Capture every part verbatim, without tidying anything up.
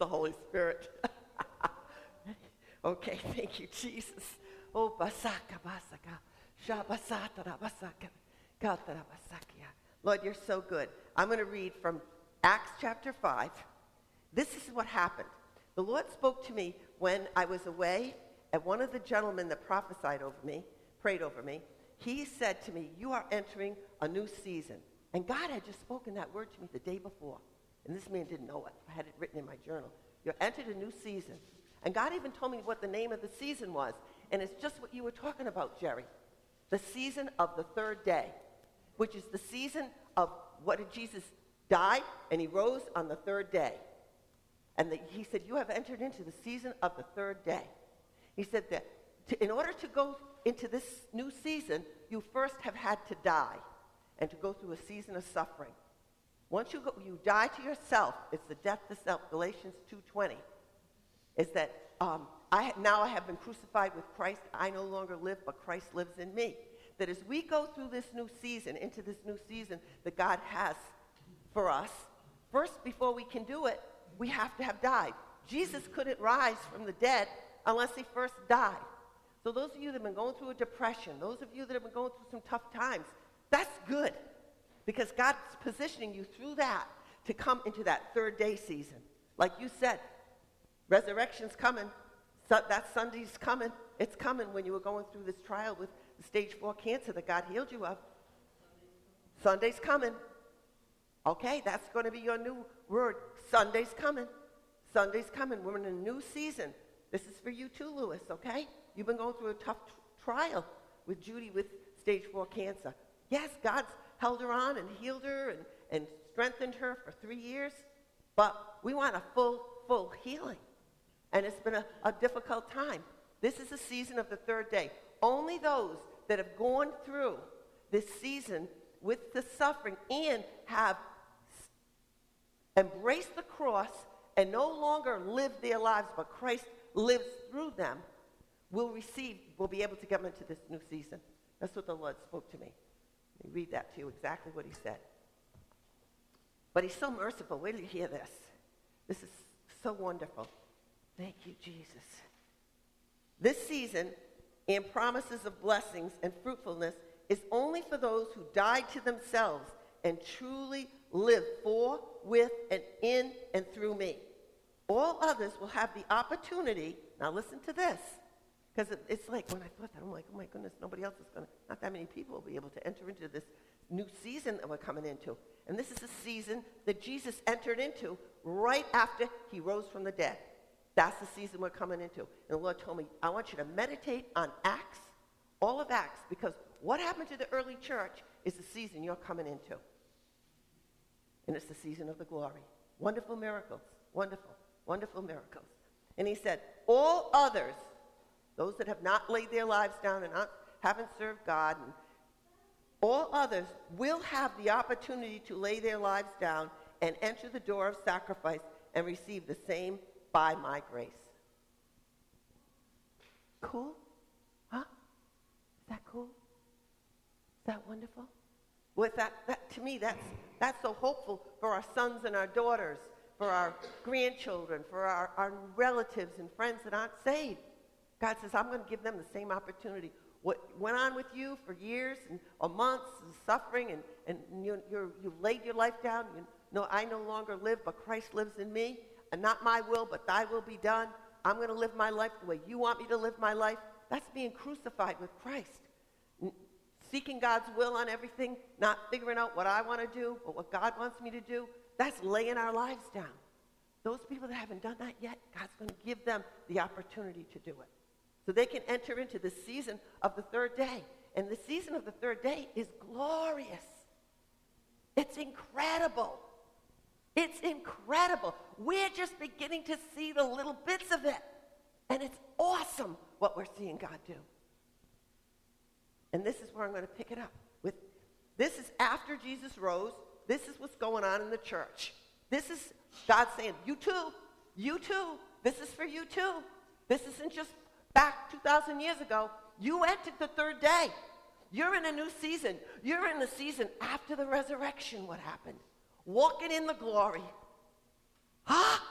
the Holy Spirit. Okay, thank you, Jesus. Oh, basaka basaka, shabasata basaka, katara basakia. Lord, you're so good. I'm going to read from Acts chapter five. This is what happened. The Lord spoke to me when I was away, and one of the gentlemen that prophesied over me, prayed over me, he said to me, you are entering a new season. And God had just spoken that word to me the day before. And this man didn't know it. I had it written in my journal. You're entered a new season. And God even told me what the name of the season was. And it's just what you were talking about, Jerry. The season of the third day, which is the season of what did Jesus die, and he rose on the third day. And the, he said, you have entered into the season of the third day. He said that to, in order to go into this new season, you first have had to die and to go through a season of suffering. Once you go, you die to yourself. It's the death to self. Galatians two twenty is that um, I now I have been crucified with Christ. I no longer live, but Christ lives in me. That as we go through this new season, into this new season that God has for us, first, before we can do it, we have to have died. Jesus couldn't rise from the dead unless he first died. So those of you that have been going through a depression, those of you that have been going through some tough times, that's good. Because God's positioning you through that to come into that third day season. Like you said, resurrection's coming. So that Sunday's coming. It's coming when you were going through this trial with the stage four cancer that God healed you of. Sunday's coming. Okay, that's going to be your new word. Sunday's coming. Sunday's coming. We're in a new season. This is for you too, Lewis, okay? You've been going through a tough t- trial with Judy with stage four cancer. Yes, God's held her on and healed her and, and strengthened her for three years, but we want a full, full healing. And it's been a, a difficult time. This is a season of the third day. Only those that have gone through this season with the suffering and have embraced the cross and no longer live their lives, but Christ lives through them, will receive, will be able to come into this new season. That's what the Lord spoke to me. Let me read that to you, exactly what he said. But he's so merciful. Wait till you hear this. This is so wonderful. Thank you, Jesus. This season and promises of blessings and fruitfulness is only for those who died to themselves and truly live for, with, and in, and through me. All others will have the opportunity, now listen to this, because it, it's like when I thought that, I'm like, oh my goodness, nobody else is going to, not that many people will be able to enter into this new season that we're coming into. And this is a season that Jesus entered into right after he rose from the dead. That's the season we're coming into. And the Lord told me, I want you to meditate on Acts, all of Acts, because what happened to the early church is the season you're coming into. And it's the season of the glory. Wonderful miracles, wonderful, wonderful miracles. And he said, all others, those that have not laid their lives down and not, haven't served God, and all others will have the opportunity to lay their lives down and enter the door of sacrifice and receive the same by my grace. Cool? Huh? Is that cool? Is that wonderful? With that, that to me, that's that's so hopeful for our sons and our daughters, for our grandchildren, for our, our relatives and friends that aren't saved. God says, I'm going to give them the same opportunity. What went on with you for years and or months and suffering, and, and you, you're, you've laid your life down. You know, I no longer live, but Christ lives in me. And not my will, but thy will be done. I'm going to live my life the way you want me to live my life. That's being crucified with Christ. N- seeking God's will on everything, not figuring out what I want to do, but what God wants me to do. That's laying our lives down. Those people that haven't done that yet, God's going to give them the opportunity to do it. So they can enter into the season of the third day. And the season of the third day is glorious. It's incredible. It's incredible. We're just beginning to see the little bits of it. And it's awesome what we're seeing God do. And this is where I'm going to pick it up. With this is after Jesus rose. This is what's going on in the church. This is God saying, you too, you too. This is for you too. This isn't just back two thousand years ago. You entered the third day. You're in a new season. You're in the season after the resurrection. What happened? Walking in the glory. Huh?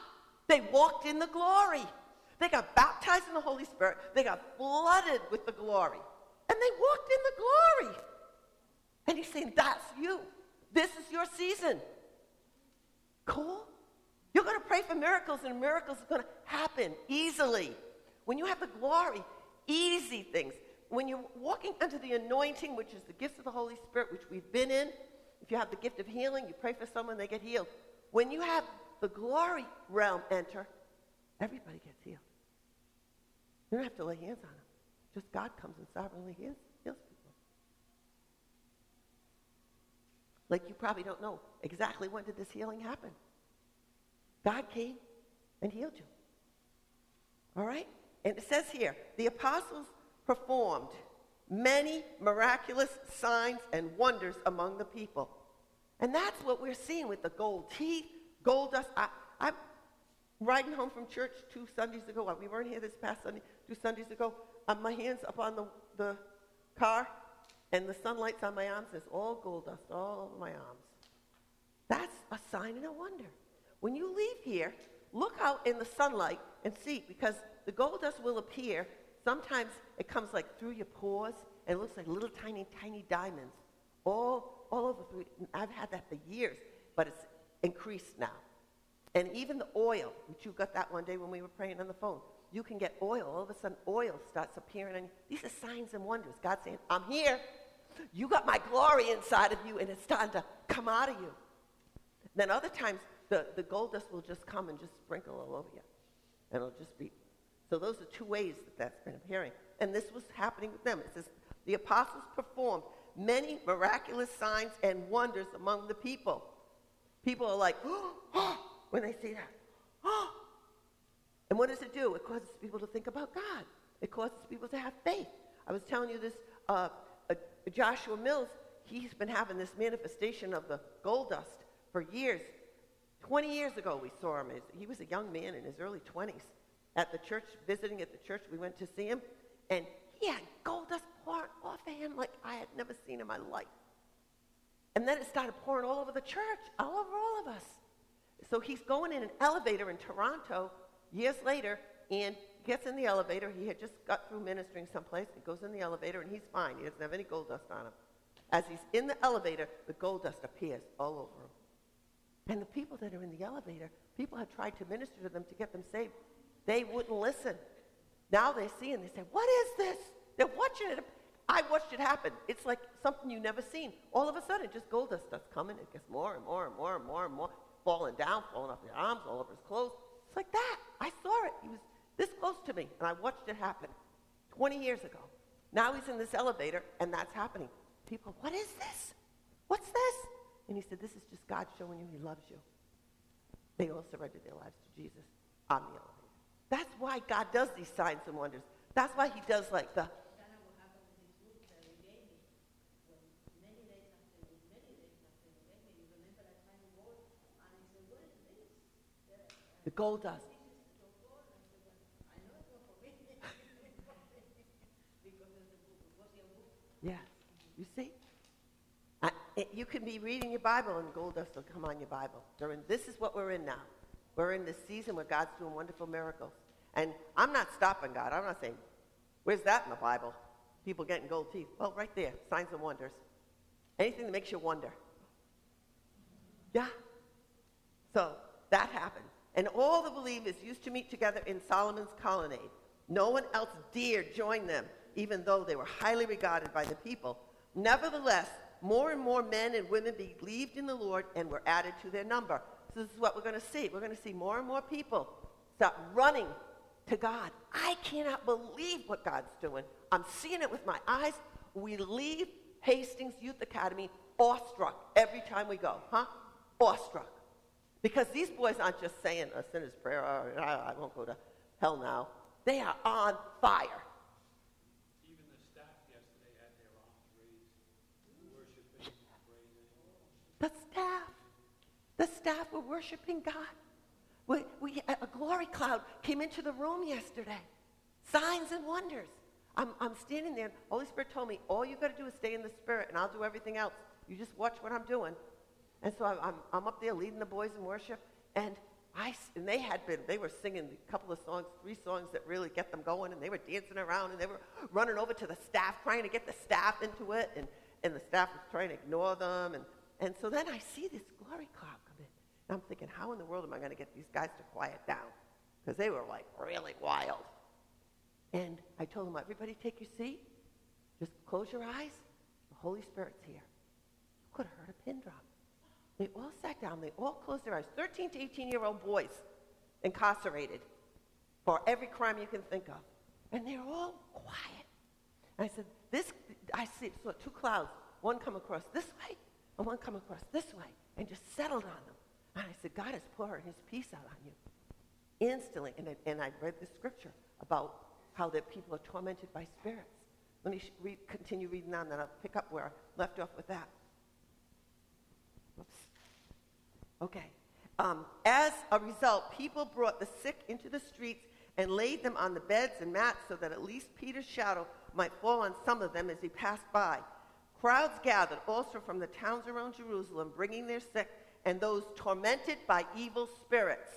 They walked in the glory. They got baptized in the Holy Spirit. They got flooded with the glory. And they walked in the glory. And he's saying, that's you. This is your season. Cool? You're going to pray for miracles, and miracles are going to happen easily. When you have the glory, easy things. When you're walking under the anointing, which is the gifts of the Holy Spirit, which we've been in, if you have the gift of healing, you pray for someone, they get healed. When you have the glory realm enter, everybody gets healed. You don't have to lay hands on them. Just God comes and sovereignly heals, heals people. Like you probably don't know exactly when did this healing happen. God came and healed you. All right? And it says here, the apostles performed many miraculous signs and wonders among the people. And that's what we're seeing with the gold teeth, gold dust. I, I'm riding home from church two Sundays ago. We weren't here this past Sunday. Two Sundays ago, uh, my hands up on the, the car, and the sunlight's on my arms. There's all gold dust all over my arms. That's a sign and a wonder. When you leave here, look out in the sunlight and see, because the gold dust will appear. Sometimes it comes like through your pores, and it looks like little tiny, tiny diamonds all, all over. Through. I've had that for years, but it's increased now. And even the oil, which you got that one day when we were praying on the phone, you can get oil. All of a sudden, oil starts appearing. And these are signs and wonders. God's saying, I'm here. You got my glory inside of you, and it's starting to come out of you. Then other times, the, the gold dust will just come and just sprinkle all over you. And it'll just be. So those are two ways that that's been appearing. And this was happening with them. It says, the apostles performed many miraculous signs and wonders among the people. People are like, oh, oh, when they see that. Oh. And what does it do? It causes people to think about God. It causes people to have faith. I was telling you this, uh, uh, Joshua Mills, he's been having this manifestation of the gold dust for years. twenty years ago we saw him. He was a young man in his early twenties. At the church, visiting at the church, we went to see him, and he had gold dust pouring off of him like I had never seen in my life. And then it started pouring all over the church, all over all of us. So he's going in an elevator in Toronto years later, and gets in the elevator. He had just got through ministering someplace. He goes in the elevator, and he's fine. He doesn't have any gold dust on him. As he's in the elevator, the gold dust appears all over him. And the people that are in the elevator, people have tried to minister to them to get them saved. They wouldn't listen. Now they see and they say, what is this? They're watching it. I watched it happen. It's like something you've never seen. All of a sudden, just gold dust starts coming. It gets more and more and more and more and more, falling down, falling off his arms, all over his clothes. It's like that. I saw it. He was this close to me, and I watched it happen twenty years ago. Now he's in this elevator, and that's happening. People, what is this? What's this? And he said, this is just God showing you he loves you. They all surrendered their lives to Jesus on the elevator. That's why God does these signs and wonders. That's why he does like the... The gold dust. Yeah, you see? I, it, you can be reading your Bible and gold dust will come on your Bible. During, this is what we're in now. We're in this season where God's doing wonderful miracles. And I'm not stopping God. I'm not saying, where's that in the Bible? People getting gold teeth. Well, right there, signs and wonders. Anything that makes you wonder. Yeah. So that happened. And all the believers used to meet together in Solomon's colonnade. No one else dared join them, even though they were highly regarded by the people. Nevertheless, more and more men and women believed in the Lord and were added to their number. So this is what we're going to see. We're going to see more and more people start running to God. I cannot believe what God's doing. I'm seeing it with my eyes. We leave Hastings Youth Academy awestruck every time we go. Huh? Awestruck. Because these boys aren't just saying a sinner's prayer, or I won't go to hell now. They are on fire. Even the staff yesterday had their arms raised, worshiping, praising. The staff. The staff were worshiping God. We, we, a glory cloud came into the room yesterday. Signs and wonders. I'm, I'm standing there, and Holy Spirit told me, all you got to do is stay in the Spirit, and I'll do everything else. You just watch what I'm doing. And so I'm, I'm, I'm up there leading the boys in worship, and I, s- and they had been, they were singing a couple of songs, three songs that really get them going, and they were dancing around, and they were running over to the staff, trying to get the staff into it, and, and the staff was trying to ignore them. And, and so then I see this glory cloud come in. And I'm thinking, how in the world am I going to get these guys to quiet down? Because they were like really wild. And I told them, everybody take your seat. Just close your eyes. The Holy Spirit's here. You could have heard a pin drop. They all sat down. They all closed their eyes. thirteen to eighteen-year-old boys incarcerated for every crime you can think of. And they're all quiet. And I said, this, I see, saw two clouds, one come across this way and one come across this way, and just settled on them. And I said, God is pouring his peace out on you. Instantly. And I, and I read the scripture about how that people are tormented by spirits. Let me sh- read, continue reading on, then I'll pick up where I left off with that. Whoops. Okay. Um, as a result, people brought the sick into the streets and laid them on the beds and mats so that at least Peter's shadow might fall on some of them as he passed by. Crowds gathered also from the towns around Jerusalem, bringing their sick and those tormented by evil spirits.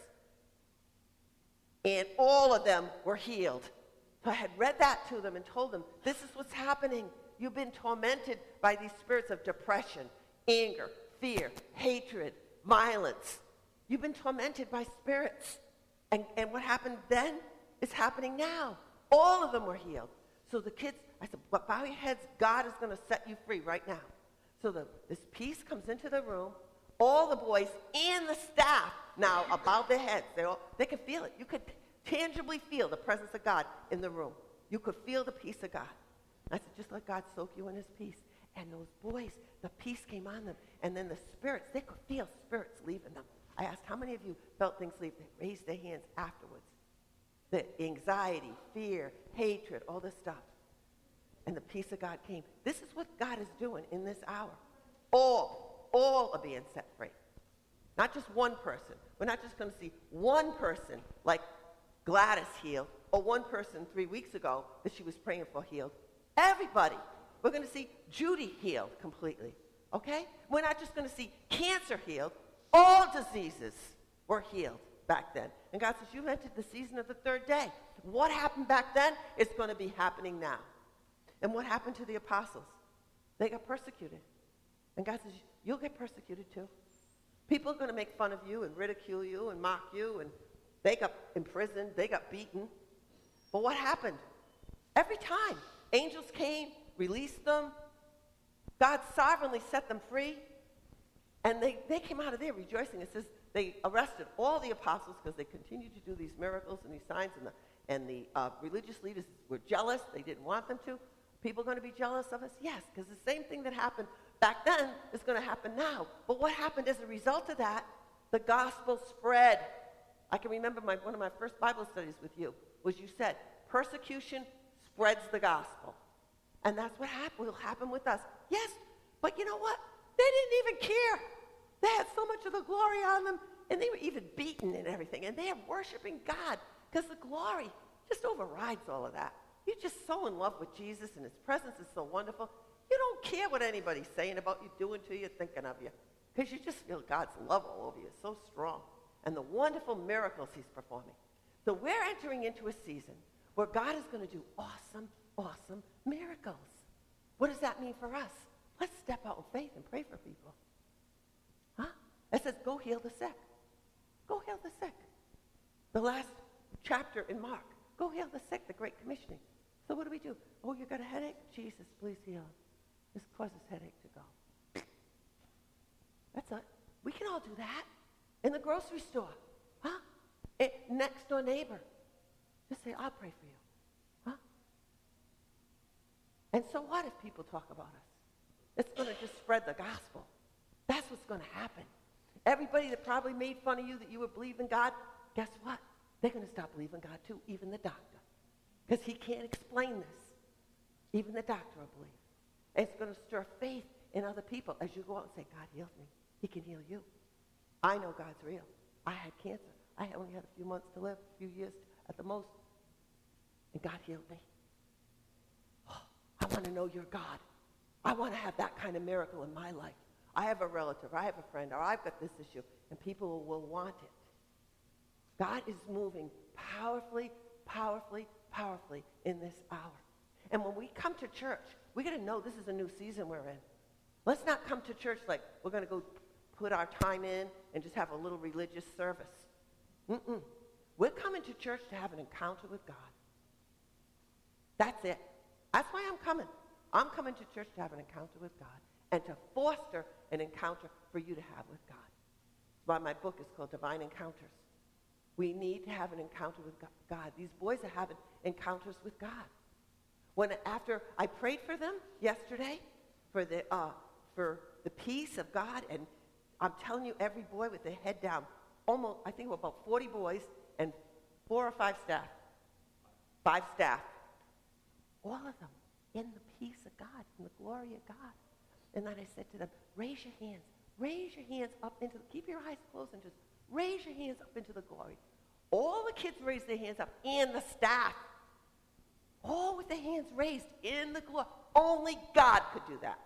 And all of them were healed. So I had read that to them and told them, this is what's happening. You've been tormented by these spirits of depression, anger, fear, hatred, violence. You've been tormented by spirits. And, and what happened then is happening now. All of them were healed. So the kids, I said, but bow your heads. God is going to set you free right now. So the, this peace comes into the room. All the boys and the staff now are bowed their heads. They all, they could feel it. You could tangibly feel the presence of God in the room. You could feel the peace of God. I said, just let God soak you in his peace. And those boys, the peace came on them. And then the spirits, they could feel spirits leaving them. I asked, how many of you felt things leave? They raised their hands afterwards. The anxiety, fear, hatred, all this stuff. And the peace of God came. This is what God is doing in this hour. All, all are being set free. Not just one person. We're not just going to see one person like Gladys healed, or one person three weeks ago that she was praying for healed. Everybody. We're going to see Judy healed completely. Okay? We're not just going to see cancer healed. All diseases were healed back then. And God says, you entered the season of the third day. What happened back then is going to be happening now. And what happened to the apostles? They got persecuted. And God says, you'll get persecuted too. People are going to make fun of you and ridicule you and mock you, and they got imprisoned, they got beaten. But what happened? Every time, angels came, released them. God sovereignly set them free. And they, they came out of there rejoicing. It says they arrested all the apostles because they continued to do these miracles and these signs, and the, and the uh, religious leaders were jealous. They didn't want them to. People going to be jealous of us? Yes, because the same thing that happened back then is going to happen now. But what happened as a result of that? The gospel spread. I can remember my, one of my first Bible studies with you was you said, persecution spreads the gospel. And that's what happened, will happen with us. Yes, but you know what? They didn't even care. They had so much of the glory on them, and they were even beaten and everything, and they are worshiping God because the glory just overrides all of that. You're just so in love with Jesus, and his presence is so wonderful. You don't care what anybody's saying about you, doing to you, thinking of you, because you just feel God's love all over you. It's so strong. And the wonderful miracles he's performing. So we're entering into a season where God is going to do awesome, awesome miracles. What does that mean for us? Let's step out in faith and pray for people. Huh? It says, go heal the sick. Go heal the sick. The last chapter in Mark. Go heal the sick, the Great Commissioning. So what do we do? Oh, you got a headache? Jesus, please heal. This causes headache to go. That's it. We can all do that. In the grocery store. Huh? A next door neighbor. Just say, I'll pray for you. Huh? And so what if people talk about us? It's going to just spread the gospel. That's what's going to happen. Everybody that probably made fun of you that you were believing God, guess what? They're going to stop believing God too, even the doctor. Because he can't explain this. Even the doctor will believe. And it's going to stir faith in other people as you go out and say, God healed me. He can heal you. I know God's real. I had cancer. I only had a few months to live, a few years at the most. And God healed me. Oh, I want to know your God. I want to have that kind of miracle in my life. I have a relative, I have a friend, or I've got this issue, and people will want it. God is moving powerfully, powerfully, powerfully in this hour. And when we come to church, we got to know this is a new season we're in. Let's not come to church like we're going to go put our time in and just have a little religious service. Mm-mm. We're coming to church to have an encounter with God. That's it. That's why I'm coming. I'm coming to church to have an encounter with God and to foster an encounter for you to have with God. That's why my book is called Divine Encounters. We need to have an encounter with God. These boys are having encounters with God. When after I prayed for them yesterday for the uh, for the peace of God, and I'm telling you, every boy with their head down, almost I think about forty boys and four or five staff, five staff, all of them in the peace of God, in the glory of God. And then I said to them, raise your hands, raise your hands up into the, keep your eyes closed and just raise your hands up into the glory. All the kids raised their hands up, and the staff, all with their hands raised in the glory. Only God could do that.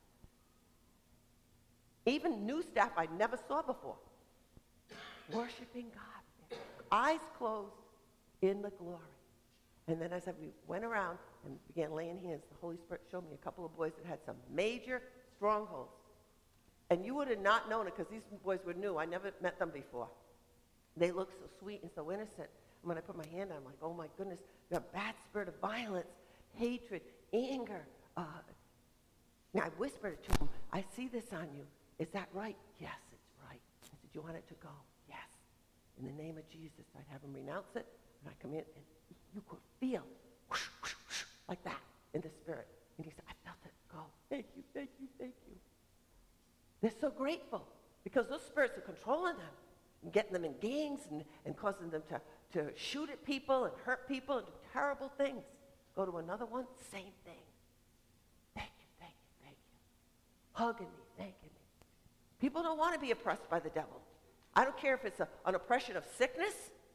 Even new staff I never saw before. Worshiping God. Eyes closed in the glory. And then as we went around and began laying hands, the Holy Spirit showed me a couple of boys that had some major strongholds. And you would have not known it because these boys were new. I never met them before. They looked so sweet and so innocent. And when I put my hand on, I'm like, oh my goodness, you have a bad spirit of violence, hatred, anger. Uh, and I whispered it to them, I see this on you. Is that right? Yes, it's right. I said, you want it to go? Yes. In the name of Jesus, I'd have them renounce it, and I'd come in, and you could feel whoosh, whoosh, whoosh, like that in the spirit. And he said, I felt it go. Thank you, thank you, thank you. They're so grateful because those spirits are controlling them and getting them in gangs and, and causing them to, to shoot at people and hurt people and do terrible things. Go to another one, same thing. Thank you, thank you, thank you. Hugging me, thanking me. People don't want to be oppressed by the devil. I don't care if it's a, an oppression of sickness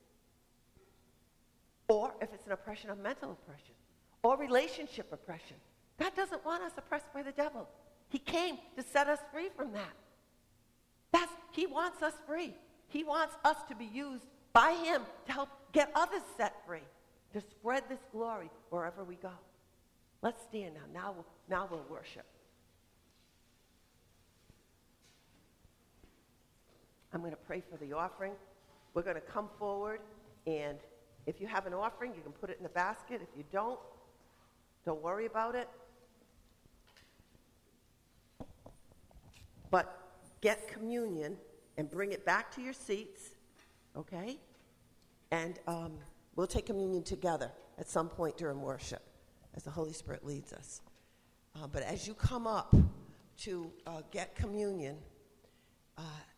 or if it's an oppression of mental oppression or relationship oppression. God doesn't want us oppressed by the devil. He came to set us free from that. That's, he wants us free. He wants us to be used by him to help get others set free, to spread this glory wherever we go. Let's stand now. Now we'll, now we'll worship. I'm going to pray for the offering. We're going to come forward, and if you have an offering, you can put it in the basket. If you don't, don't worry about it. But get communion and bring it back to your seats, okay? And um, we'll take communion together at some point during worship as the Holy Spirit leads us. Uh, but as you come up to uh, get communion, uh,